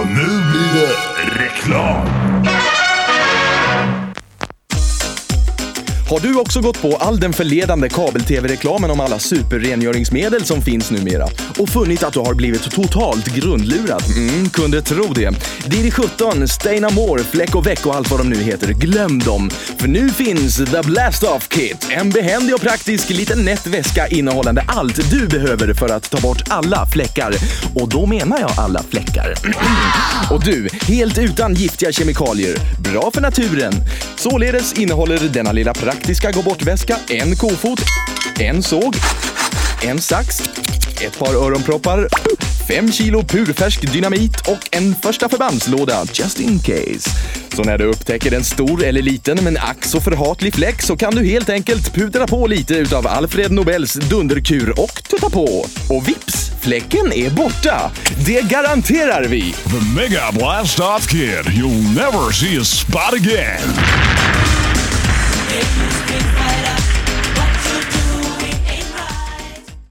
nu blir det reklam. Har du också gått på all den förledande kabel-tv-reklamen om alla superrengöringsmedel som finns numera och funnit att du har blivit totalt grundlurad? Kunde tro det. Diddy17, Steinamore, Fläck och Väck och allt vad de nu heter. Glöm dem. För nu finns The Blast-Off Kit. En behändig och praktisk liten nätt väska innehållande allt du behöver för att ta bort alla fläckar. Och då menar jag alla fläckar. Och du, helt utan giftiga kemikalier. Bra för naturen. Således innehåller denna lilla praktiska gå-bort-väska en kofot, en såg, en sax, ett par öronproppar, 5 kilo purfärsk dynamit och en första förbandslåda just in case. Så när du upptäcker en stor eller liten men ack så förhatlig fläck så kan du helt enkelt pudra på lite utav Alfred Nobels dunderkur och tutta på. Och vips, fläcken är borta. Det garanterar vi. The Mega Blast-Off Kid. You'll never see a spot again.